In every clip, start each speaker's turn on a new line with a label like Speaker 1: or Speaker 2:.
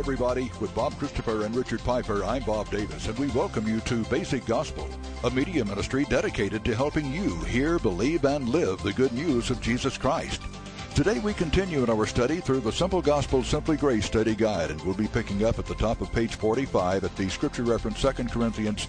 Speaker 1: everybody. With Bob Christopher and Richard Piper, I'm Bob Davis, and we welcome you to Basic Gospel, a media ministry dedicated to helping you hear, believe, and live the good news of Jesus Christ. Today we continue in our study through the Simple Gospel, Simply Grace Study Guide, and we'll be picking up at the top of page 45 at the scripture reference 2 Corinthians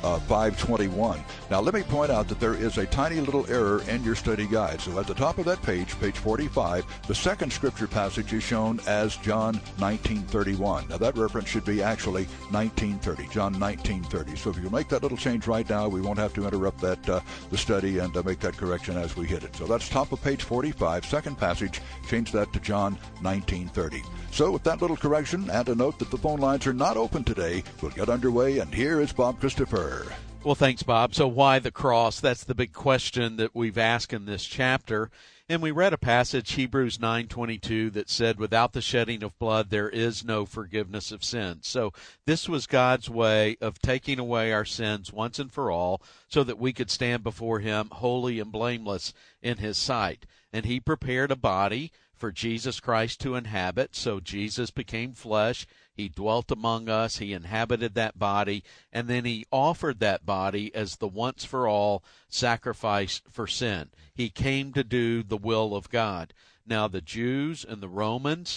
Speaker 1: 5:21. Now let me point out that there is a tiny little error in your study guide. So at the top of that page, page 45, the second scripture passage is shown as John 19:31. Now that reference should be actually 19:30, John 19:30. So if you make that little change right now, we won't have to interrupt that the study and make that correction as we hit it. So that's top of page 45, second passage, change that to John 19:30. So with that little correction and a note that the phone lines are not open today, we'll get underway, and here is Bob Christopher.
Speaker 2: Well, thanks, Bob. So why the cross? That's the big question that we've asked in this chapter. And we read a passage, Hebrews 9:22, that said, without the shedding of blood, there is no forgiveness of sins. So this was God's way of taking away our sins once and for all so that we could stand before him holy and blameless in his sight. And he prepared a body for Jesus Christ to inhabit. So Jesus became flesh. He dwelt among us. He inhabited that body. And then he offered that body as the once-for-all sacrifice for sin. He came to do the will of God. Now, the Jews and the Romans,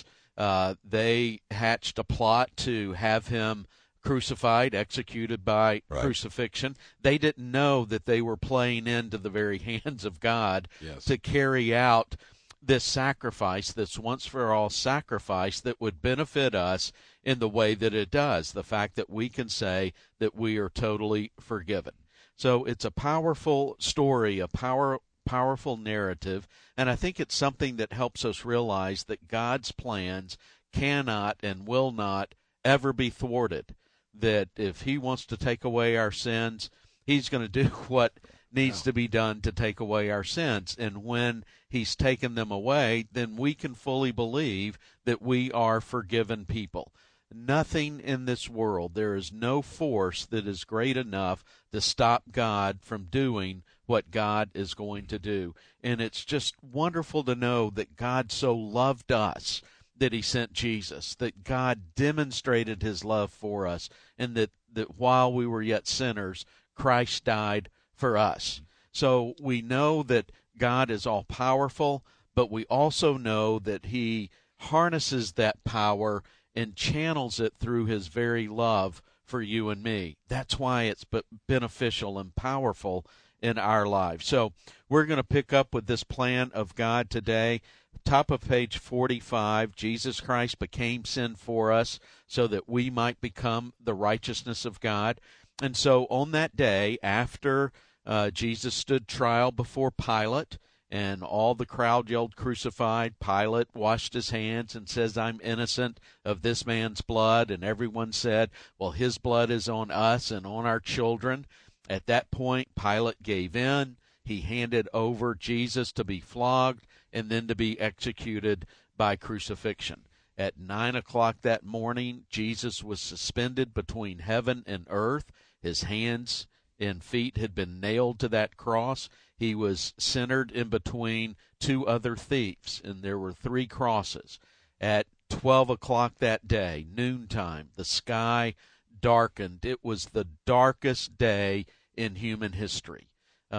Speaker 2: they hatched a plot to have him crucified, executed by crucifixion. They didn't know that they were playing into the very hands of God to carry out this sacrifice, this once-for-all sacrifice that would benefit us in the way that it does, the fact that we can say that we are totally forgiven. So it's a powerful story, a powerful narrative, and I think it's something that helps us realize that God's plans cannot and will not ever be thwarted, that if he wants to take away our sins, he's going to do what needs to be done to take away our sins. And when he's taken them away, then we can fully believe that we are forgiven people. Nothing in this world, there is no force that is great enough to stop God from doing what God is going to do. And it's just wonderful to know that God so loved us that he sent Jesus, that God demonstrated his love for us, and that while we were yet sinners, Christ died for us. So we know that God is all-powerful, but we also know that he harnesses that power and channels it through his very love for you and me. That's why it's beneficial and powerful in our lives. So we're going to pick up with this plan of God today. Top of page 45, Jesus Christ became sin for us so that we might become the righteousness of God. And so on that day, after Jesus stood trial before Pilate, and all the crowd yelled crucified, Pilate washed his hands and says, I'm innocent of this man's blood. And everyone said, well, his blood is on us and on our children. At that point, Pilate gave in. He handed over Jesus to be flogged and then to be executed by crucifixion. At 9 o'clock that morning, Jesus was suspended between heaven and earth. His hands and feet had been nailed to that cross. He was centered in between two other thieves, and there were 3 crosses. At 12 o'clock that day, noontime, the sky darkened. It was the darkest day in human history.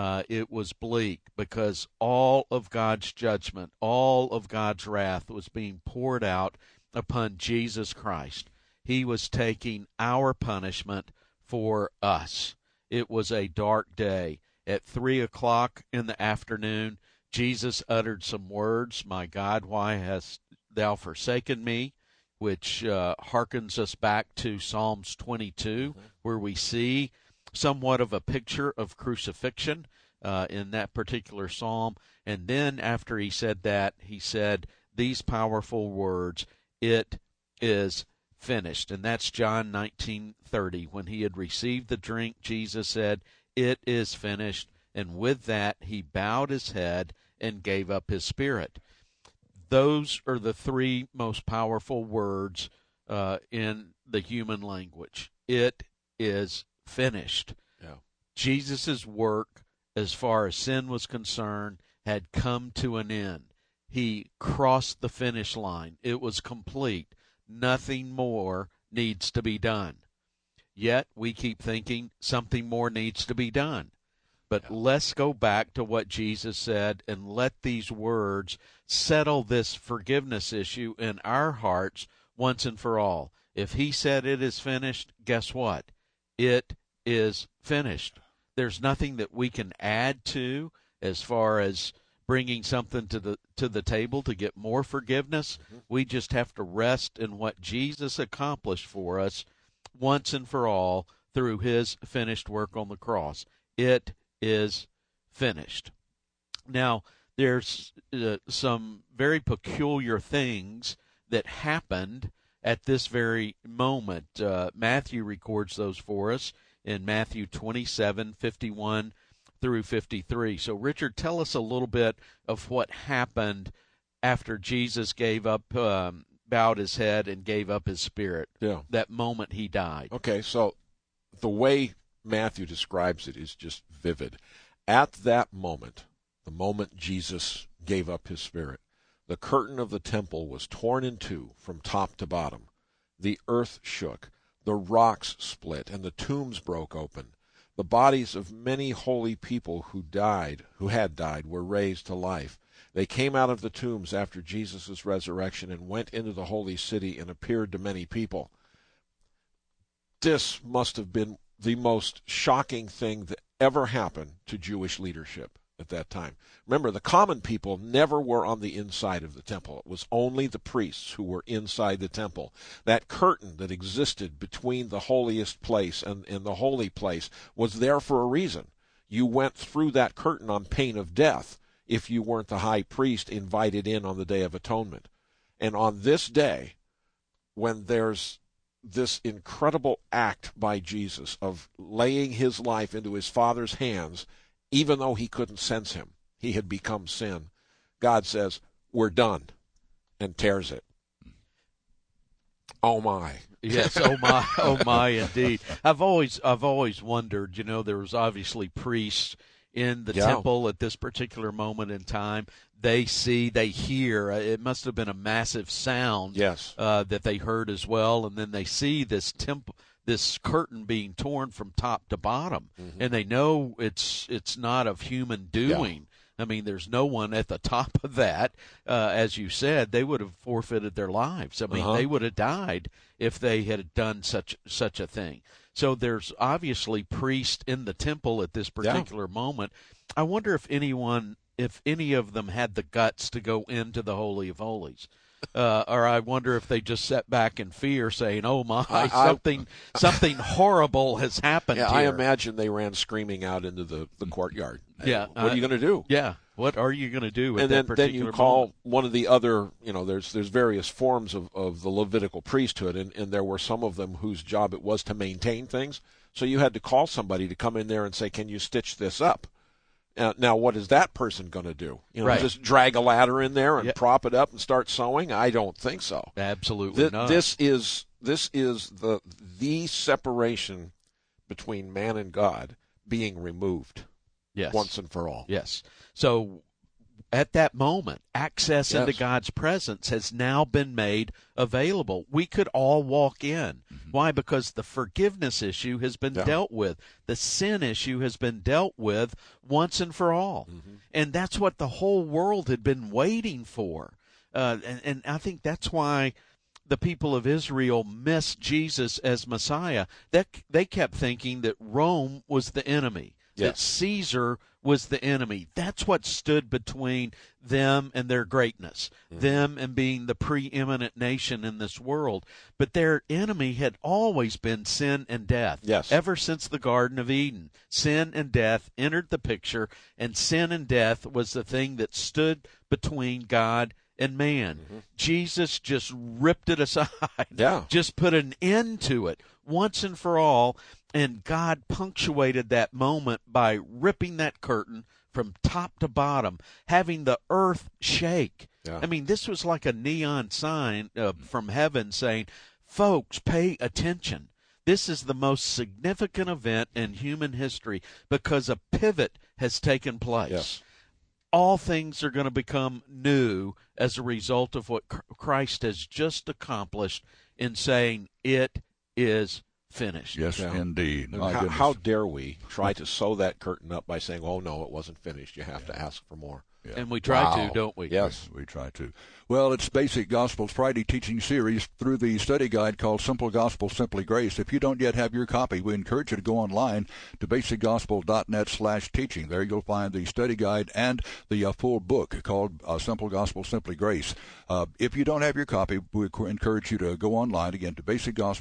Speaker 2: It was bleak because all of God's judgment, all of God's wrath was being poured out upon Jesus Christ. He was taking our punishment for us. It was a dark day. At 3 o'clock in the afternoon, Jesus uttered some words, my God, why hast thou forsaken me? Which harkens us back to Psalms 22, where we see somewhat of a picture of crucifixion in that particular psalm. And then after he said that, he said these powerful words, it is finished. And that's John 19:30. When he had received the drink, Jesus said, it is finished. And with that, he bowed his head and gave up his spirit. Those are the 3 most powerful words in the human language. It is finished.
Speaker 3: Yeah.
Speaker 2: Jesus' work, as far as sin was concerned, had come to an end. He crossed the finish line. It was complete. Nothing more needs to be done. Yet we keep thinking something more needs to be done. But let's go back to what Jesus said and let these words settle this forgiveness issue in our hearts once and for all. If he said it is finished, guess what? It is finished. There's nothing that we can add to as far as bringing something to the table to get more forgiveness. We just have to rest in what Jesus accomplished for us once and for all through his finished work on the cross. It is finished. Now, there's some very peculiar things that happened at this very moment. Matthew records those for us in Matthew 27:51 through 53. So, Richard, tell us a little bit of what happened after Jesus gave up, bowed his head and gave up his spirit.
Speaker 3: Yeah.
Speaker 2: That moment he died.
Speaker 3: Okay, so the way Matthew describes it is just vivid. At that moment, the moment Jesus gave up his spirit, the curtain of the temple was torn in two from top to bottom. The earth shook, the rocks split, and the tombs broke open. The bodies of many holy people who had died, were raised to life. They came out of the tombs after Jesus' resurrection and went into the holy city and appeared to many people. This must have been the most shocking thing that ever happened to Jewish leadership at that time. Remember, the common people never were on the inside of the temple. It was only the priests who were inside the temple. That curtain that existed between the holiest place and the holy place was there for a reason. You went through that curtain on pain of death if you weren't the high priest invited in on the Day of Atonement. And on this day, when there's this incredible act by Jesus of laying his life into his Father's hands, even though he couldn't sense him, he had become sin, God says, "We're done," and tears it. Oh my.
Speaker 2: Yes, oh my indeed. I've always wondered, there was obviously priests in the temple at this particular moment in time. They see, they hear. It must have been a massive sound that they heard as well, and then they see this curtain being torn from top to bottom, and they know it's not of human doing. I mean, there's no one at the top of that. As you said, they would have forfeited their lives. I mean, they would have died if they had done such a thing. So there's obviously priests in the temple at this particular moment. I wonder if any of them had the guts to go into the Holy of Holies. Or I wonder if they just sat back in fear saying, "Oh my, something horrible has happened here."
Speaker 3: I imagine they ran screaming out into the courtyard. What are you going to do?
Speaker 2: Yeah, what are you going to do at
Speaker 3: and
Speaker 2: that particular
Speaker 3: then you call
Speaker 2: moment?
Speaker 3: one of the other, there's various forms of the Levitical priesthood, and there were some of them whose job it was to maintain things. So you had to call somebody to come in there and say, "Can you stitch this up?" Now, what is that person going to do? Just drag a ladder in there and prop it up and start sewing? I don't think so.
Speaker 2: Absolutely not.
Speaker 3: This is the separation between man and God being removed once and for all.
Speaker 2: Yes. So at that moment, access into God's presence has now been made available. We could all walk in. Why? Because the forgiveness issue has been dealt with. The sin issue has been dealt with once and for all. And that's what the whole world had been waiting for. And I think that's why the people of Israel missed Jesus as Messiah. They kept thinking that Rome was the enemy, that Caesar was the enemy. That's what stood between them and their greatness, them and being the preeminent nation in this world. But their enemy had always been sin and death. Ever since the Garden of Eden, sin and death entered the picture, and sin and death was the thing that stood between God and man. Jesus just ripped it aside, just put an end to it once and for all, and God punctuated that moment by ripping that curtain from top to bottom, having the earth shake. I mean, this was like a neon sign from heaven saying, "Folks, pay attention. This is the most significant event in human history because a pivot has taken place." all things are going to become new as a result of what Christ has just accomplished in saying, it is finished.
Speaker 1: Yes, indeed.
Speaker 3: How dare we try to sew that curtain up by saying, oh, no, it wasn't finished. You have to ask for more.
Speaker 2: Yeah. And we try to, don't we?
Speaker 3: Yes,
Speaker 1: we try to. Well, it's Basic Gospel's Friday teaching series through the study guide called Simple Gospel, Simply Grace. If you don't yet have your copy, we encourage you to go online to basicgospel.net/teaching. There you'll find the study guide and the full book called Simple Gospel, Simply Grace. If you don't have your copy, we encourage you to go online again to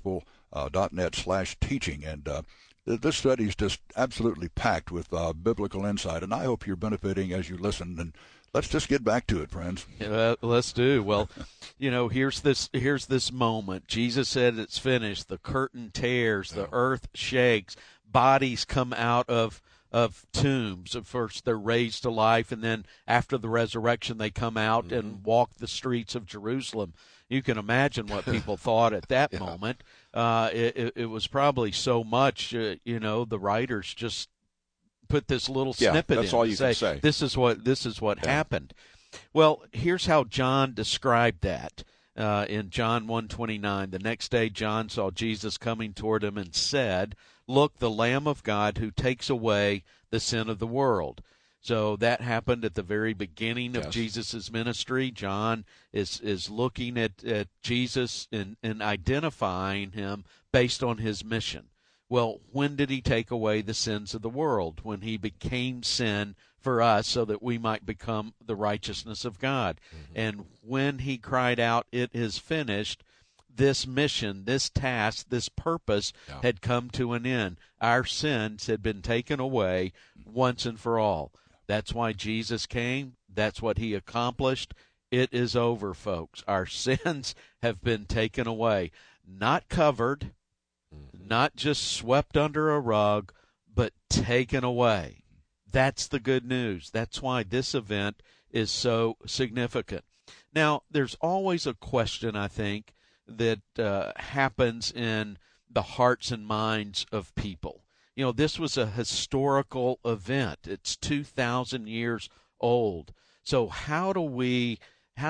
Speaker 1: basicgospel.net/teaching. And this study is just absolutely packed with biblical insight, and I hope you're benefiting as you listen. And let's just get back to it, friends.
Speaker 2: Let's do. Well, here's this moment. Jesus said it's finished. The curtain tears. The earth shakes. Bodies come out of tombs. First, they're raised to life, and then after the resurrection, they come out and walk the streets of Jerusalem. You can imagine what people thought at that moment. It was probably so much, the writers just put this little snippet in.
Speaker 3: That's all you can say.
Speaker 2: This is what happened. Well, here's how John described that in John 1:29. The next day John saw Jesus coming toward him and said, "Look, the Lamb of God who takes away the sin of the world." So that happened at the very beginning of Jesus' ministry. John is looking at Jesus and identifying him based on his mission. Well, when did he take away the sins of the world? When he became sin for us so that we might become the righteousness of God. And when he cried out, "It is finished," this mission, this task, this purpose had come to an end. Our sins had been taken away once and for all. That's why Jesus came. That's what he accomplished. It is over, folks. Our sins have been taken away. Not covered, not just swept under a rug, but taken away. That's the good news. That's why this event is so significant. Now, there's always a question, I think, that happens in the hearts and minds of people. This was a historical event. It's 2,000 years old. So how do we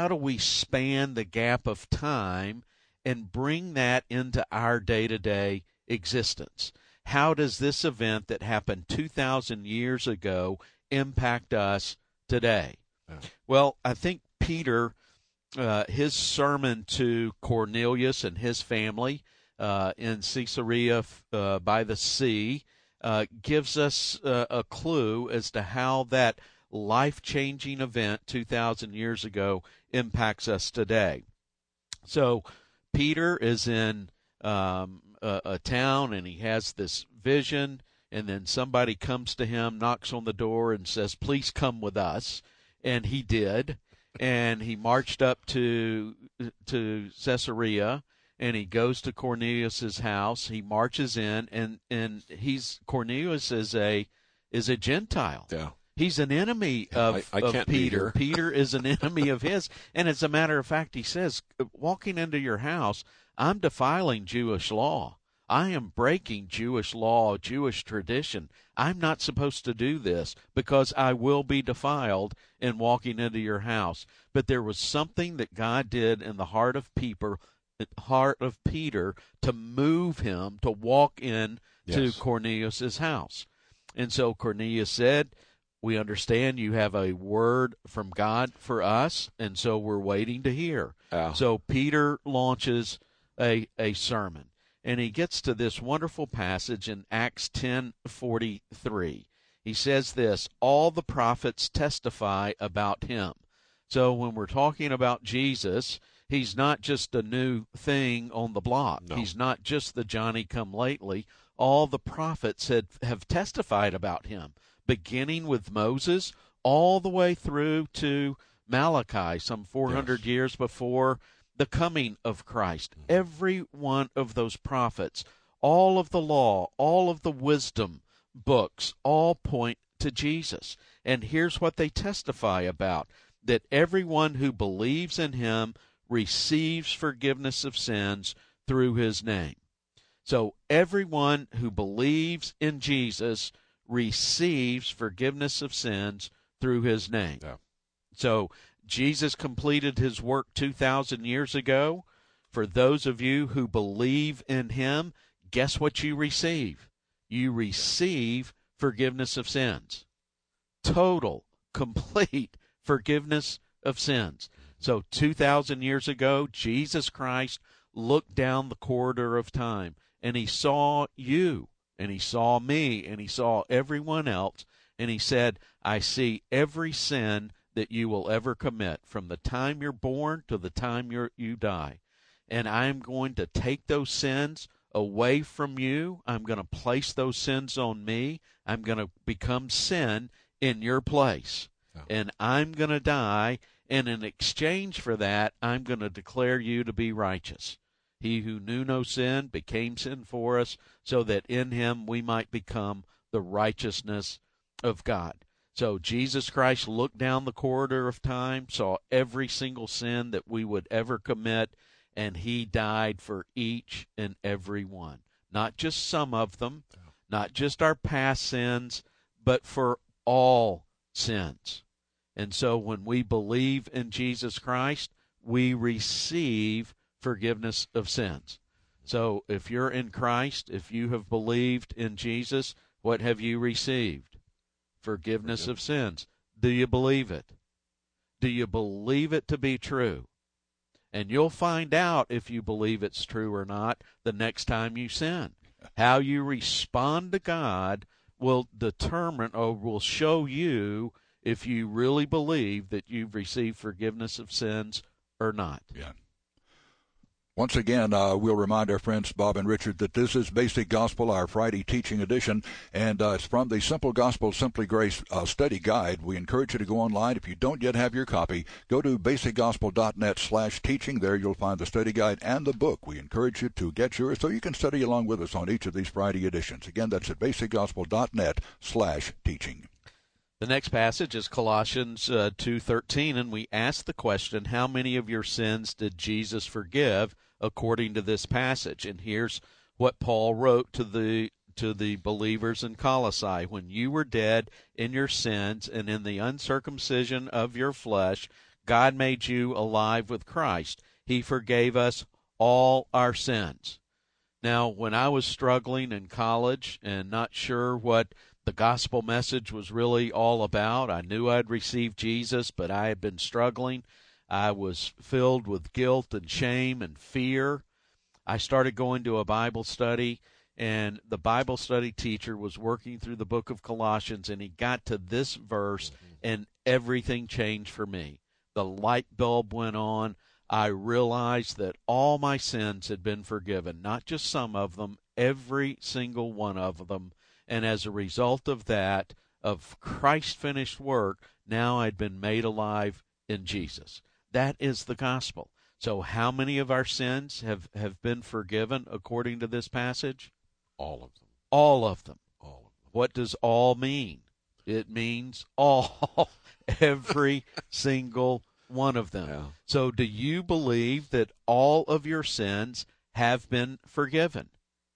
Speaker 2: span the gap of time and bring that into our day-to-day existence? How does this event that happened 2,000 years ago impact us today? Well, I think Peter, his sermon to Cornelius and his family in Caesarea by the sea, gives us a clue as to how that life-changing event 2,000 years ago impacts us today. So Peter is in a town, and he has this vision, and then somebody comes to him, knocks on the door, and says, "Please come with us." And he did, and he marched up to Caesarea, and he goes to Cornelius's house. He marches in, and Cornelius is a Gentile.
Speaker 3: Yeah.
Speaker 2: He's an enemy of Peter. Peter is an enemy of his. And as a matter of fact, he says, walking into your house, I'm defiling Jewish law. I am breaking Jewish law, Jewish tradition. I'm not supposed to do this because I will be defiled in walking into your house. But there was something that God did in the heart of Peter to move him to walk in to Cornelius's house. And so Cornelius said, "We understand you have a word from God for us, and so we're waiting to hear." So Peter launches a sermon, and he gets to this wonderful passage in Acts 10:43. He says this, "All the prophets testify about him." So when we're talking about Jesus, he's not just a new thing on the block. No. He's not just the Johnny-come-lately. All the prophets have testified about him, beginning with Moses all the way through to Malachi, some 400 years before the coming of Christ. Every one of those prophets, all of the law, all of the wisdom books, all point to Jesus. And here's what they testify about, that everyone who believes in him receives forgiveness of sins through his name. So everyone who believes in Jesus receives forgiveness of sins through his name.
Speaker 3: Yeah.
Speaker 2: So Jesus completed his work 2,000 years ago. For those of you who believe in him, guess what you receive? You receive forgiveness of sins. Total, complete forgiveness of sins. So 2,000 years ago, Jesus Christ looked down the corridor of time, and he saw you, and he saw me, and he saw everyone else, and he said, I see every sin that you will ever commit from the time you're born to the time you die. And I'm going to take those sins away from you. I'm going to place those sins on me. I'm going to become sin in your place. Oh. And I'm going to die, and in exchange for that, I'm going to declare you to be righteous. He who knew no sin became sin for us, so that in him we might become the righteousness of God. So Jesus Christ looked down the corridor of time, saw every single sin that we would ever commit, and he died for each and every one. Not just some of them, not just our past sins, but for all sins. And so when we believe in Jesus Christ, we receive forgiveness of sins. So if you're in Christ, if you have believed in Jesus, what have you received? Forgiveness of sins. Do you believe it? Do you believe it to be true? And you'll find out if you believe it's true or not the next time you sin. How you respond to God will determine or will show you if you really believe that you've received forgiveness of sins or not.
Speaker 1: Yeah. Once again, we'll remind our friends Bob and Richard that this is Basic Gospel, our Friday teaching edition, and it's from the Simple Gospel, Simply Grace study guide. We encourage you to go online. If you don't yet have your copy, go to basicgospel.net/teaching. There you'll find the study guide and the book. We encourage you to get yours so you can study along with us on each of these Friday editions. Again, that's at basicgospel.net/teaching.
Speaker 2: The next passage is Colossians 2:13, and we ask the question, how many of your sins did Jesus forgive according to this passage? And here's what Paul wrote to the believers in Colossae. When you were dead in your sins and in the uncircumcision of your flesh, God made you alive with Christ. He forgave us all our sins. Now, when I was struggling in college and not sure what the gospel message was really all about, I knew I'd received Jesus, but I had been struggling. I was filled with guilt and shame and fear. I started going to a Bible study, and the Bible study teacher was working through the book of Colossians, and he got to this verse, and everything changed for me. The light bulb went on. I realized that all my sins had been forgiven, not just some of them, every single one of them. And as a result of that, of Christ's finished work, now I'd been made alive in Jesus. That is the gospel. So how many of our sins have been forgiven according to this passage?
Speaker 3: All of them.
Speaker 2: All of them.
Speaker 3: All of them.
Speaker 2: What does all mean? It means all, every single one of them.
Speaker 3: Yeah.
Speaker 2: So do you believe that all of your sins have been forgiven?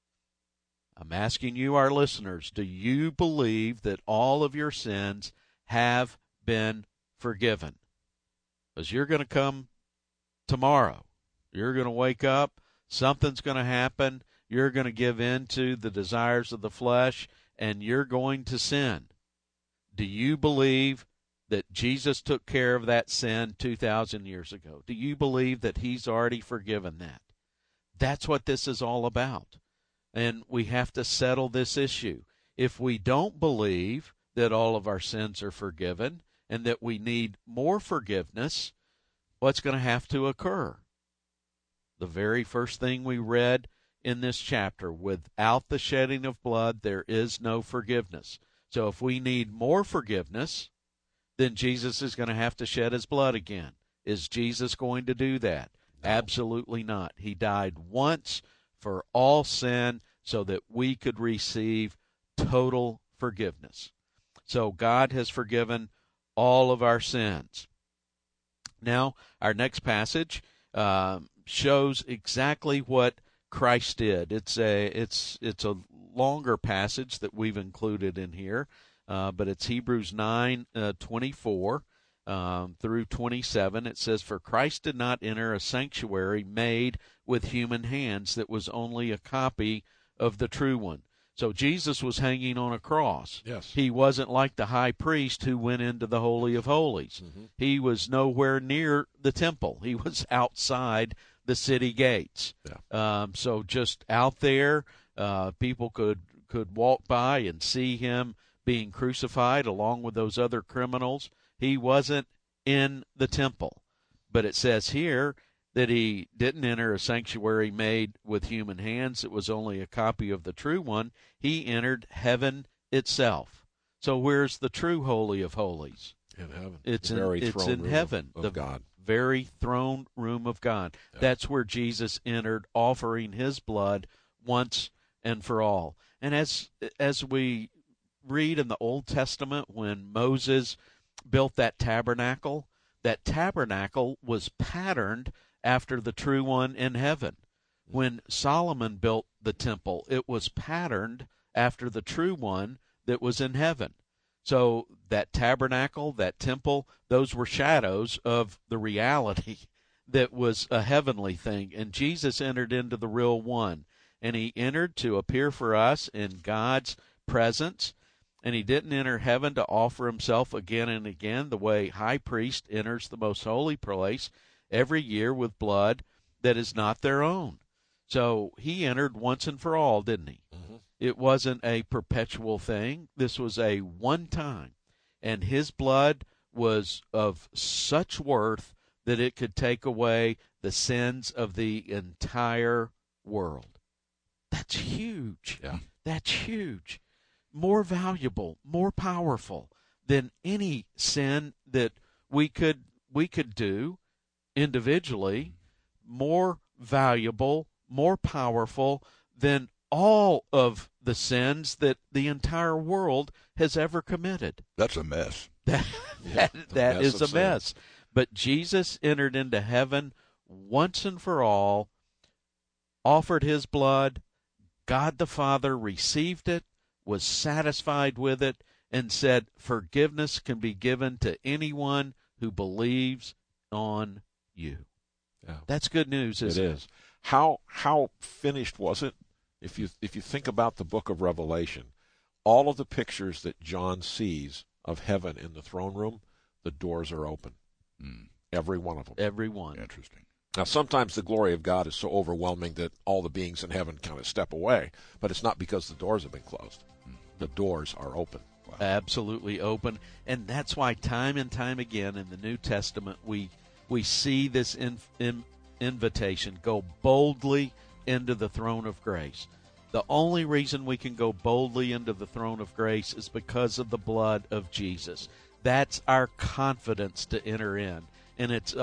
Speaker 2: I'm asking you, our listeners, do you believe that all of your sins have been forgiven? Because you're going to come tomorrow. You're going to wake up. Something's going to happen. You're going to give in to the desires of the flesh, and you're going to sin. Do you believe that Jesus took care of that sin 2,000 years ago? Do you believe that he's already forgiven that? That's what this is all about. And we have to settle this issue. If we don't believe that all of our sins are forgiven and that we need more forgiveness, what's going to have to occur? The very first thing we read in this chapter, without the shedding of blood, there is no forgiveness. So if we need more forgiveness, then Jesus is going to have to shed his blood again. Is Jesus going to do that? No. Absolutely not. He died once for all sin so that we could receive total forgiveness. So God has forgiven all of our sins. Now, our next passage shows exactly what Christ did. It's a longer passage that we've included in here. but it's Hebrews 9:24 through 27. It says, "For Christ did not enter a sanctuary made with human hands that was only a copy of the true one." So Jesus was hanging on a cross.
Speaker 3: Yes.
Speaker 2: He wasn't like the high priest who went into the Holy of Holies.
Speaker 3: Mm-hmm.
Speaker 2: He was nowhere near the temple. He was outside the city gates.
Speaker 3: Yeah.
Speaker 2: So just out there, people could walk by and see him being crucified along with those other criminals. He wasn't in the temple. But it says here that he didn't enter a sanctuary made with human hands. It was only a copy of the true one. He entered heaven itself. So where's the true Holy of Holies?
Speaker 3: In heaven.
Speaker 2: It's
Speaker 3: throne
Speaker 2: in
Speaker 3: room
Speaker 2: heaven,
Speaker 3: of
Speaker 2: the
Speaker 3: God.
Speaker 2: very throne room of God.
Speaker 3: Yeah.
Speaker 2: That's where Jesus entered, offering his blood once and for all. And as we read in the Old Testament, when Moses built that tabernacle was patterned after the true one in heaven. When Solomon built the temple, it was patterned after the true one that was in heaven. So that tabernacle, that temple, those were shadows of the reality that was a heavenly thing. And Jesus entered into the real one. And he entered to appear for us in God's presence. And he didn't enter heaven to offer himself again and again the way high priest enters the most holy place every year with blood that is not their own. So he entered once and for all, didn't he?
Speaker 3: Mm-hmm.
Speaker 2: It wasn't a perpetual thing. This was a one time. And his blood was of such worth that it could take away the sins of the entire world. That's huge.
Speaker 3: Yeah.
Speaker 2: That's huge. More valuable, more powerful than any sin that we could do individually, more valuable, more powerful than all of the sins that the entire world has ever committed.
Speaker 1: That's a mess.
Speaker 2: That is a mess. But Jesus entered into heaven once and for all, offered his blood. God the Father received it, was satisfied with it, and said forgiveness can be given to anyone who believes on you.
Speaker 3: Yeah.
Speaker 2: That's good news, isn't it?
Speaker 3: It is. How finished was it? If you think about the book of Revelation, all of the pictures that John sees of heaven in the throne room, the doors are open. Every one of them.
Speaker 2: Every one.
Speaker 1: Interesting.
Speaker 3: Now, sometimes the glory of God is so overwhelming that all the beings in heaven kind of step away, but it's not because the doors have been closed. The doors are open.
Speaker 2: Wow. Absolutely open. And that's why time and time again in the New Testament we see this invitation, go boldly into the throne of grace. The only reason we can go boldly into the throne of grace is because of the blood of Jesus. That's our confidence to enter in. And it's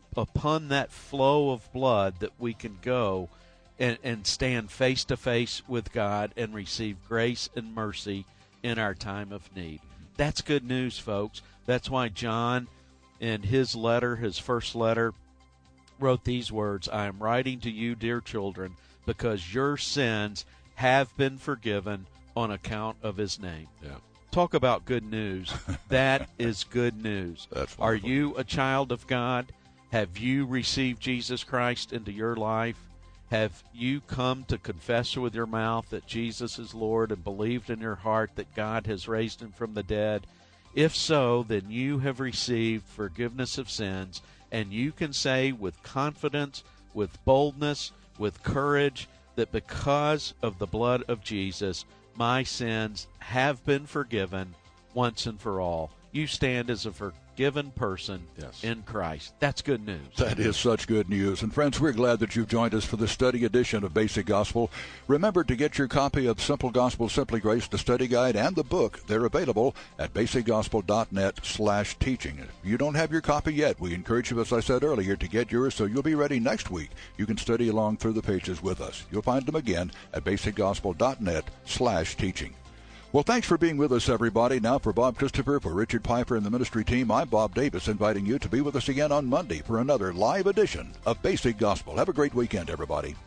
Speaker 2: upon that flow of blood that we can go and stand face to face with God and receive grace and mercy in our time of need. That's good news, folks. That's why John, in his letter, his first letter, wrote these words, "I am writing to you, dear children, because your sins have been forgiven on account of his name."
Speaker 3: Yeah.
Speaker 2: Talk about good news. That is good news.
Speaker 1: That's
Speaker 2: Are
Speaker 1: wonderful.
Speaker 2: you a child of God? Have you received Jesus Christ into your life? Have you come to confess with your mouth that Jesus is Lord and believed in your heart that God has raised him from the dead? If so, then you have received forgiveness of sins, and you can say with confidence, with boldness, with courage, that because of the blood of Jesus, my sins have been forgiven once and for all. You stand as a forgiven person in Christ. That's good news.
Speaker 1: That is such good news. And friends, we're glad that you've joined us for the study edition of Basic Gospel. Remember to get your copy of Simple Gospel, Simply Grace, the study guide, and the book. They're available at basicgospel.net/teaching. If you don't have your copy yet, we encourage you, as I said earlier, to get yours so you'll be ready next week. You can study along through the pages with us. You'll find them again at basicgospel.net/teaching. Well, thanks for being with us, everybody. Now, for Bob Christopher, for Richard Piper and the ministry team, I'm Bob Davis, inviting you to be with us again on Monday for another live edition of Basic Gospel. Have a great weekend, everybody.